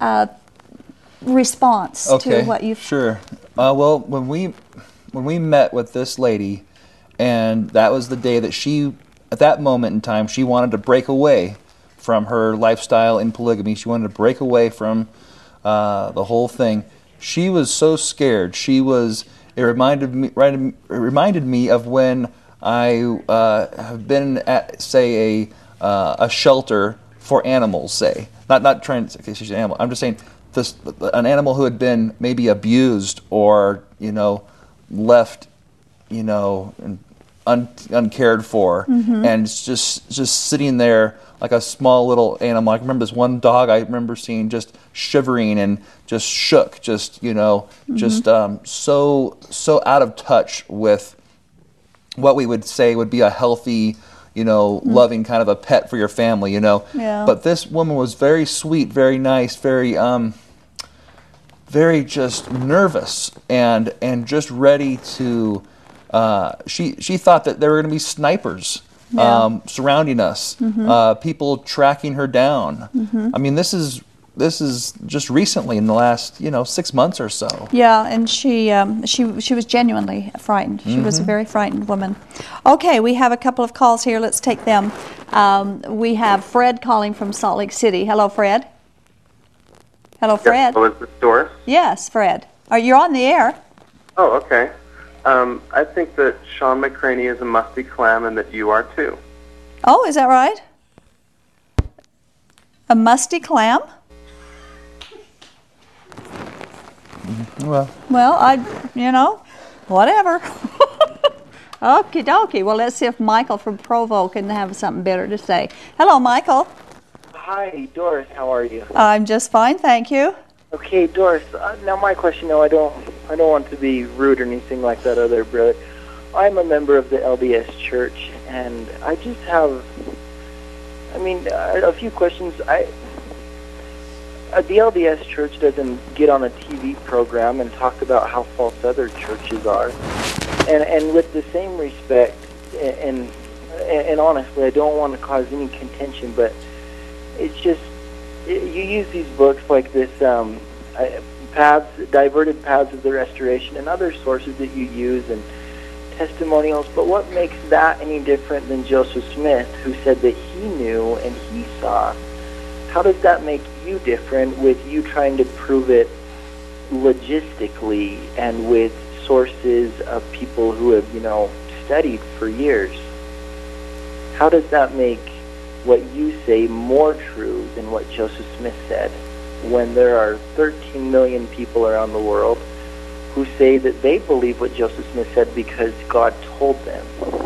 response to what you've... Sure. Well, when we met with this lady, and that was the day that she, at that moment in time, she wanted to break away from her lifestyle in polygamy. She wanted to break away from the whole thing. She was so scared. It reminded me of when I have been at, say, a shelter for animals. Say, not trying to say she's an animal. I'm just saying an animal who had been maybe abused or left, uncared for, and just sitting there like a small little animal. I remember this one dog I remember seeing just shivering and just shook, just so out of touch with what we would say would be a healthy, loving kind of a pet for your family, Yeah. But this woman was very sweet, very nice, very just nervous and just ready to. She thought that there were going to be snipers surrounding us, people tracking her down. I mean, this is just recently in the last 6 months or so. Yeah, and she was genuinely frightened. She was a very frightened woman. Okay, we have a couple of calls here. Let's take them. We have Fred calling from Salt Lake City. Hello, Fred. Hello, Fred. Yes, is this Doris? Yes, Fred. You're on the air. Oh, okay. I think that Sean McCraney is a musty clam and that you are too. Oh, is that right? A musty clam? Well, whatever. Okie dokie. Well, let's see if Michael from Provo can have something better to say. Hello, Michael. Hi, Doris. How are you? I'm just fine, thank you. Okay, Doris. Now my question. No, I don't want to be rude or anything like that, other brother. I'm a member of the LDS Church, and I just have, a few questions. The LDS Church doesn't get on a TV program and talk about how false other churches are, and with the same respect, and honestly, I don't want to cause any contention, but it's just. You use these books like this, Diverted Paths of the Restoration, and other sources that you use, and testimonials, but what makes that any different than Joseph Smith, who said that he knew and he saw? How does that make you different with you trying to prove it logistically and with sources of people who have, studied for years? How does that make what you say more true than what Joseph Smith said, when there are 13 million people around the world who say that they believe what Joseph Smith said because God told them?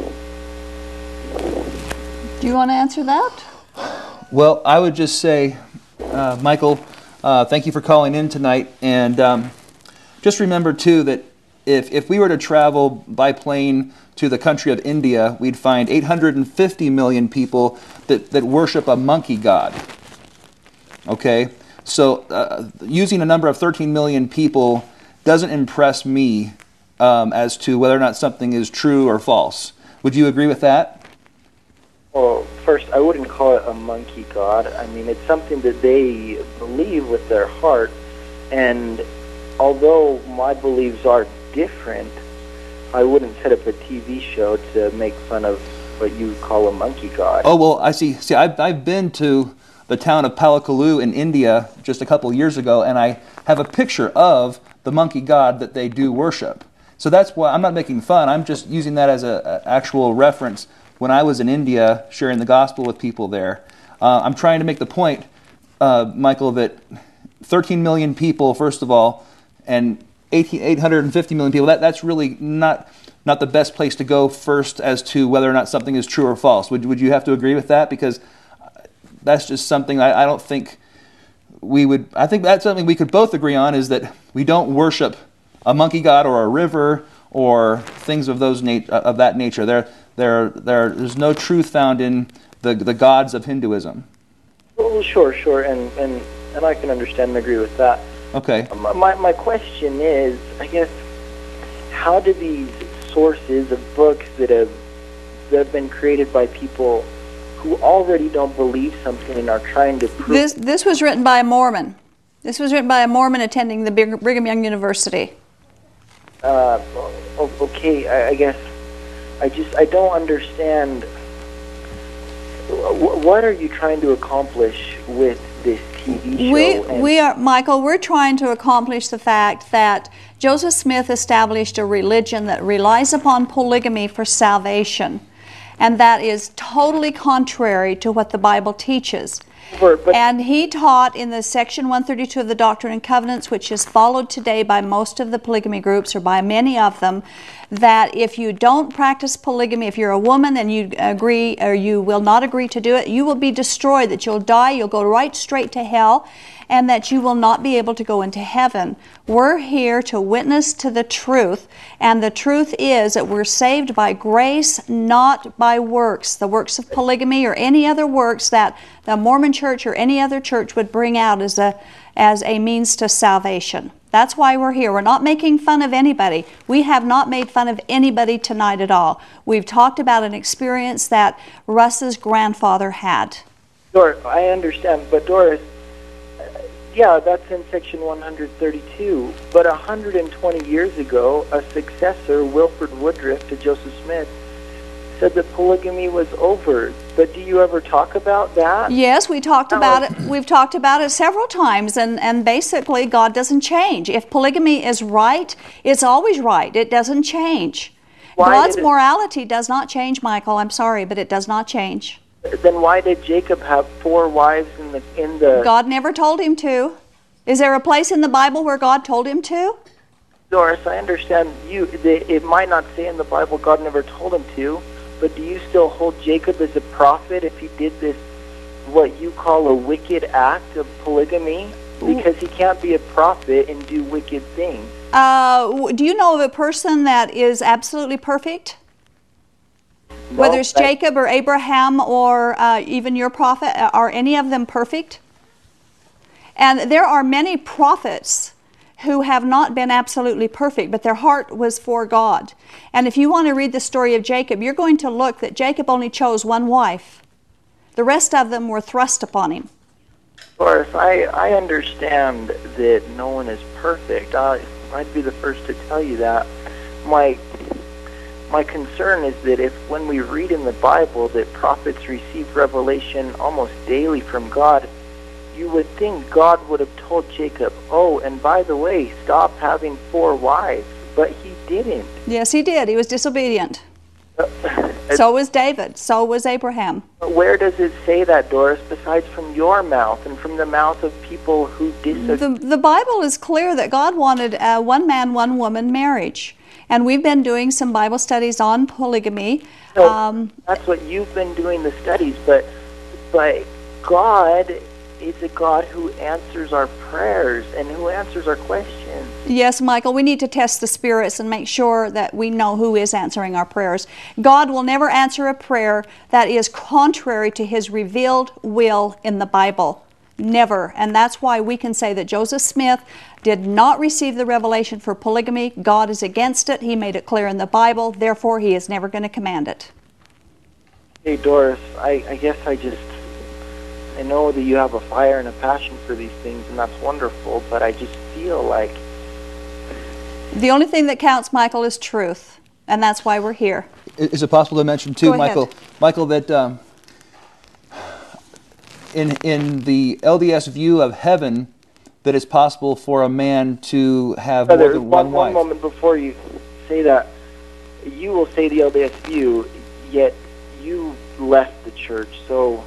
Do you want to answer that? Well, I would just say, Michael, thank you for calling in tonight, and just remember too that if we were to travel by plane to the country of India, we'd find 850 million people that worship a monkey god. Okay? So using a number of 13 million people doesn't impress me as to whether or not something is true or false. Would you agree with that? Well, first, I wouldn't call it a monkey god. I mean, it's something that they believe with their heart, And although my beliefs are different, I wouldn't set up a TV show to make fun of what you call a monkey god. Oh, well, I see. See, I've been to the town of Palakalu in India just a couple years ago, and I have a picture of the monkey god that they do worship. So that's why I'm not making fun. I'm just using that as an actual reference. When I was in India sharing the gospel with people there, I'm trying to make the point, Michael, that 13 million people, first of all, and 850 million people, that's really not the best place to go first as to whether or not something is true or false. Would you have to agree with that? Because that's just something I don't think we would... I think that's something we could both agree on, is that we don't worship a monkey god or a river or things of that nature. There's no truth found in the gods of Hinduism. Well, sure, and I can understand and agree with that. Okay. My question is, I guess, how do these sources of books that have been created by people who already don't believe something and are trying to prove... This was written by a Mormon. This was written by a Mormon attending the Brigham Young University. Okay, I guess I don't understand. What are you trying to accomplish with this TV show? Michael, we're trying to accomplish the fact that Joseph Smith established a religion that relies upon polygamy for salvation, and that is totally contrary to what the Bible teaches. And he taught in the section 132 of the Doctrine and Covenants, which is followed today by most of the polygamy groups, or by many of them, that if you don't practice polygamy, if you're a woman and you agree or you will not agree to do it, you will be destroyed, that you'll die, you'll go right straight to hell, and that you will not be able to go into heaven. We're here to witness to the truth, and the truth is that we're saved by grace, not by works. The works of polygamy or any other works that the Mormon Church or any other church would bring out as a means to salvation. That's why we're here. We're not making fun of anybody. We have not made fun of anybody tonight at all. We've talked about an experience that Russ's grandfather had. Doris, I understand, but Doris, yeah, that's in section 132. But 120 years ago, a successor, Wilford Woodruff, to Joseph Smith, said that polygamy was over. But do you ever talk about that? Yes, we talked about it. We've talked about it several times, and basically God doesn't change. If polygamy is right, it's always right. It doesn't change. God's morality does not change, Michael. I'm sorry, but it does not change. Then why did Jacob have 4 wives in the... God never told him to. Is there a place in the Bible where God told him to? Doris, I understand it might not say in the Bible God never told him to, but do you still hold Jacob as a prophet if he did this, what you call a wicked act of polygamy? Because he can't be a prophet and do wicked things. Do you know of a person that is absolutely perfect? No, whether it's Jacob or Abraham or even your prophet, are any of them perfect? And there are many prophets who have not been absolutely perfect, but their heart was for God. And if you want to read the story of Jacob, you're going to look that Jacob only chose one wife. The rest of them were thrust upon him. Doris, I understand that no one is perfect. I'd be the first to tell you that. My concern is that if when we read in the Bible that prophets receive revelation almost daily from God, you would think God would have told Jacob, oh, and by the way, stop having 4 wives. But he didn't. Yes, he did. He was disobedient. So was David. So was Abraham. Where does it say that, Doris, besides from your mouth and from the mouth of people who disagree? The Bible is clear that God wanted a one man, one woman marriage. And we've been doing some Bible studies on polygamy. So that's what you've been doing the studies, but God is a God who answers our prayers and who answers our questions. Yes, Michael, we need to test the spirits and make sure that we know who is answering our prayers. God will never answer a prayer that is contrary to His revealed will in the Bible. Never. And that's why we can say that Joseph Smith did not receive the revelation for polygamy. God is against it. He made it clear in the Bible. Therefore, He is never going to command it. Hey, Doris, I guess I know that you have a fire and a passion for these things, and that's wonderful, but I just feel like... The only thing that counts, Michael, is truth, and that's why we're here. Is it possible to mention too, Go ahead. Michael, that in the LDS view of heaven, that it's possible for a man to have more than one wife? One moment before you say that, you will say the LDS view, yet you left the church, so...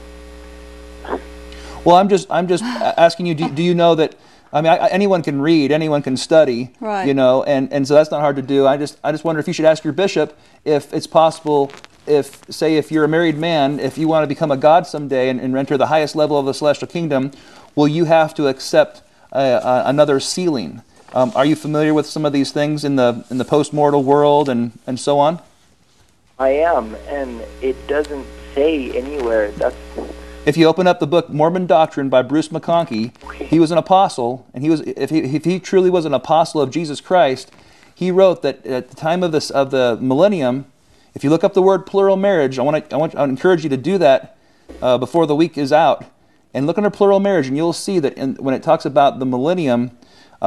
Well, I'm just asking you. Do you know that? I mean, anyone can read, anyone can study, Right. You know, and so that's not hard to do. I just wonder if you should ask your bishop if it's possible. If you're a married man, if you want to become a god someday and enter the highest level of the celestial kingdom, will you have to accept another sealing? Are you familiar with some of these things in the post-mortal world and so on? I am, and it doesn't say anywhere. If you open up the book Mormon Doctrine by Bruce McConkie, he was an apostle, and if he truly was an apostle of Jesus Christ, he wrote that at the time of the millennium, if you look up the word plural marriage, I encourage you to do that before the week is out, and look under plural marriage, and you'll see that when it talks about the millennium,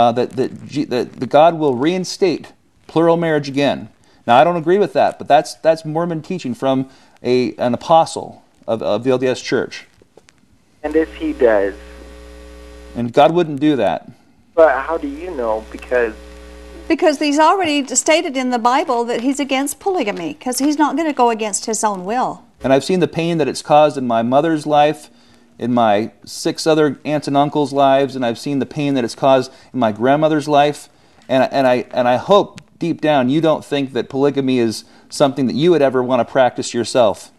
that God will reinstate plural marriage again. Now, I don't agree with that, but that's Mormon teaching from an apostle of the LDS Church. And if he does... And God wouldn't do that. But how do you know? Because He's already stated in the Bible that he's against polygamy, because he's not going to go against his own will. And I've seen the pain that it's caused in my mother's life, in my 6 other aunts and uncles' lives, and I've seen the pain that it's caused in my grandmother's life. And I hope deep down you don't think that polygamy is something that you would ever want to practice yourself.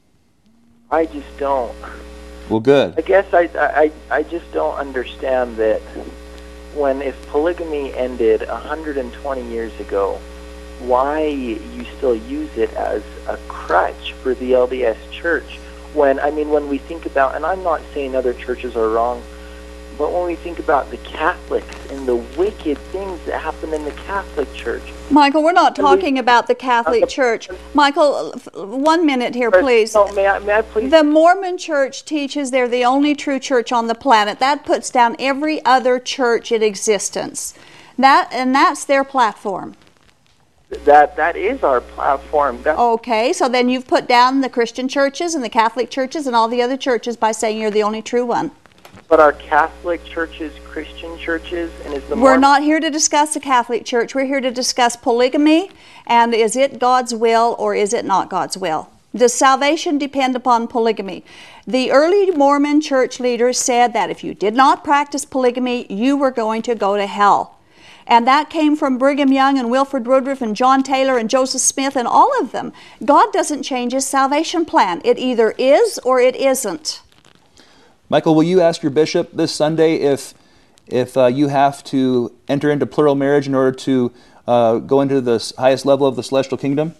I just don't. Well, good. I guess I just don't understand that if polygamy ended 120 years ago, why you still use it as a crutch for the LDS Church. When we think about, and I'm not saying other churches are wrong, but when we think about the Catholics and the wicked things that happen in the Catholic Church. Michael, we're not talking about the Catholic Church. Michael, 1 minute here, please. No, may I please? The Mormon Church teaches they're the only true church on the planet. That puts down every other church in existence. That's their platform. That is our platform. Okay, so then you've put down the Christian churches and the Catholic churches and all the other churches by saying you're the only true one. But are Catholic churches Christian churches? And is the We're not here to discuss the Catholic Church. We're here to discuss polygamy, and is it God's will or is it not God's will? Does salvation depend upon polygamy? The early Mormon church leaders said that if you did not practice polygamy, you were going to go to hell. And that came from Brigham Young and Wilford Woodruff and John Taylor and Joseph Smith and all of them. God doesn't change his salvation plan. It either is or it isn't. Michael, will you ask your bishop this Sunday if you have to enter into plural marriage in order to go into the highest level of the celestial kingdom?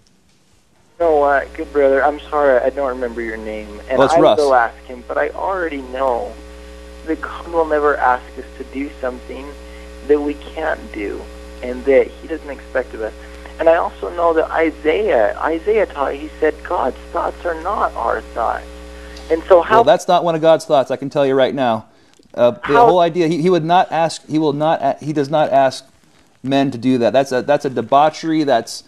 No, good brother, I'm sorry, I don't remember your name. And Well, it's I Russ. will ask him, but I already know that God will never ask us to do something that we can't do and that he doesn't expect of us. And I also know that Isaiah taught, he said, God's thoughts are not our thoughts. And so how... Well, that's not one of God's thoughts, I can tell you right now. The whole idea, he does not ask men to do that. That's a debauchery, that's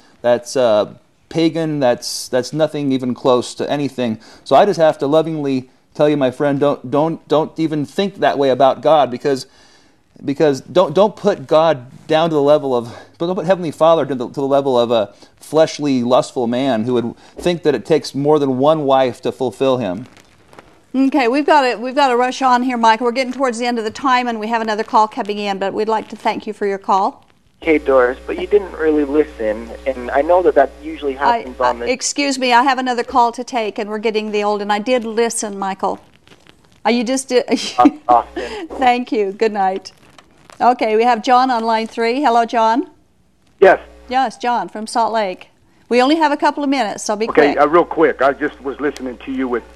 pagan, that's nothing even close to anything. So I just have to lovingly tell you, my friend, don't even think that way about God, because don't put God down to the level of, don't put Heavenly Father to the level of a fleshly, lustful man who would think that it takes more than one wife to fulfill him. Okay, we've got to rush on here, Michael. We're getting towards the end of the time, and we have another call coming in, but we'd like to thank you for your call. Okay, Doris, but you didn't really listen, and I know that usually happens on this. Excuse me, I have another call to take, and we're getting the old, and I did listen, Michael. You just did. Often. Thank you. Good night. Okay, we have John on line 3. Hello, John. Yes. Yes, John from Salt Lake. We only have a couple of minutes, so be Okay, quick. real quick. I just was listening to you with.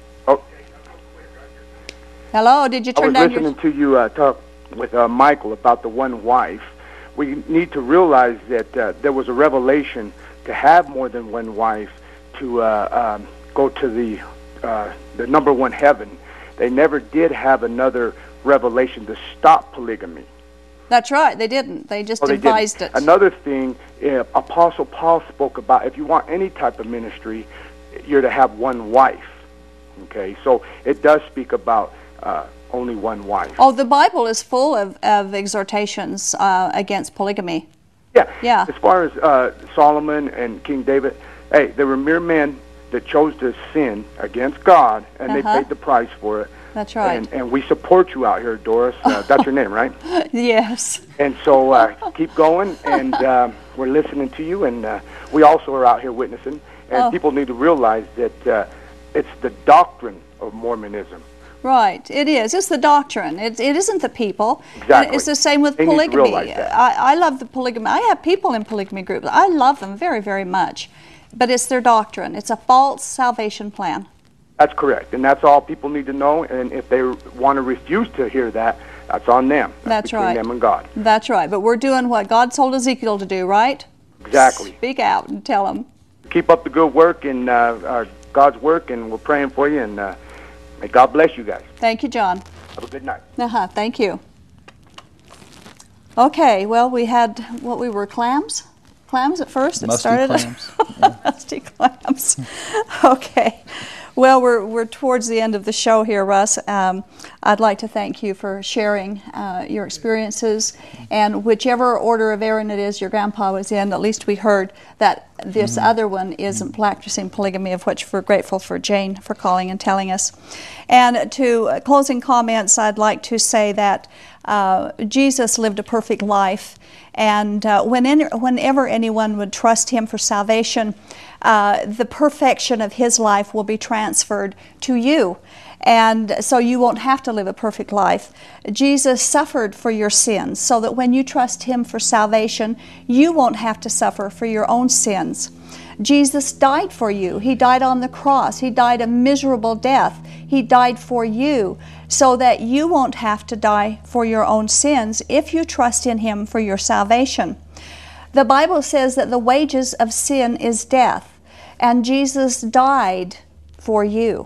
Hello, did you turn I down was listening to you talk with Michael about the one wife. We need to realize that there was a revelation to have more than one wife to go to the number one heaven, they never did have another revelation to stop polygamy. That's right. They didn't. They just advised it. Another thing, Apostle Paul spoke about, if you want any type of ministry, you're to have one wife. Okay, so it does speak about only one wife. Oh, the Bible is full of exhortations against polygamy. Yeah. As far as Solomon and King David, hey, they were mere men that chose to sin against God, and they paid the price for it. That's right. And we support you out here, Doris. That's your name, right? Yes. And so keep going, and we're listening to you, and we also are out here witnessing. And people need to realize that it's the doctrine of Mormonism. Right, it is. It's the doctrine. It isn't the people. Exactly. It's the same with They need to polygamy. realize that. I love the polygamy. I have people in polygamy groups. I love them very, very much. But it's their doctrine. It's a false salvation plan. That's correct, and that's all people need to know. And if they want to refuse to hear that, that's on them. That's between right. them and God. That's right. But we're doing what God told Ezekiel to do, right? Exactly. Speak out and tell them. Keep up the good work and God's work, and we're praying for you, and may God bless you guys. Thank you, John. Have a good night. Thank you. Okay, well, we had what we were clams? Clams at first? Musty started clams. Musty clams. Okay. Well, we're towards the end of the show here, Russ. I'd like to thank you for sharing your experiences, and whichever order of Aaron it is your grandpa was in, at least we heard that this other one isn't practicing polygamy, of which we're grateful for Jane for calling and telling us. And to closing comments, I'd like to say that Jesus lived a perfect life, and whenever anyone would trust him for salvation, the perfection of his life will be transferred to you. And so you won't have to live a perfect life. Jesus suffered for your sins so that when you trust him for salvation, you won't have to suffer for your own sins. Jesus died for you. He died on the cross. He died a miserable death. He died for you so that you won't have to die for your own sins if you trust in him for your salvation. The Bible says that the wages of sin is death, and Jesus died for you.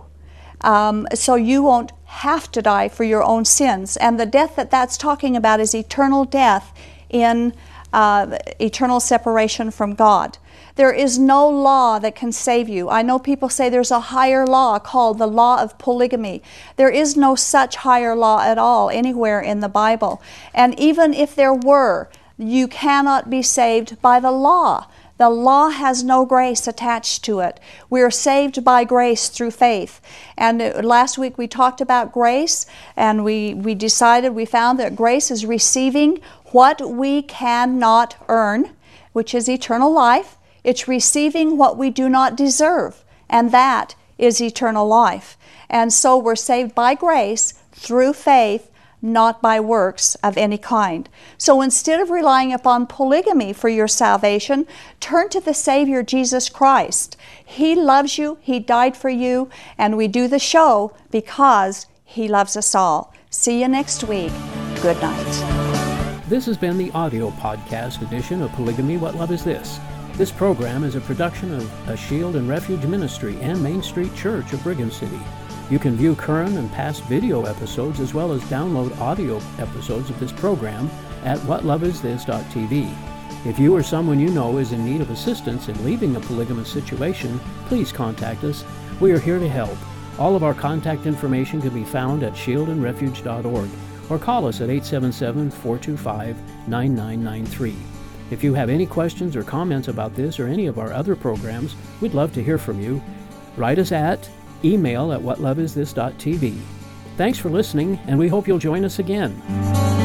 So you won't have to die for your own sins. And the death that's talking about is eternal death in eternal separation from God. There is no law that can save you. I know people say there's a higher law called the law of polygamy. There is no such higher law at all anywhere in the Bible. And even if there were, you cannot be saved by the law. The law has no grace attached to it. We are saved by grace through faith. And last week we talked about grace, and we found that grace is receiving what we cannot earn, which is eternal life. It's receiving what we do not deserve, and that is eternal life. And so we're saved by grace through faith, not by works of any kind. So instead of relying upon polygamy for your salvation, turn to the Savior Jesus Christ. He loves you, He died for you, and we do the show because He loves us all. See you next week. Good night. This has been the audio podcast edition of Polygamy, What Love Is This? This program is a production of a Shield and Refuge Ministry and Main Street Church of Brigham City. You can view current and past video episodes as well as download audio episodes of this program at whatlovethis.tv. If you or someone you know is in need of assistance in leaving a polygamous situation, please contact us. We are here to help. All of our contact information can be found at shieldandrefuge.org or call us at 877-425-9993. If you have any questions or comments about this or any of our other programs, we'd love to hear from you. Write us at email@whatlovethis.tv. Thanks for listening, and we hope you'll join us again.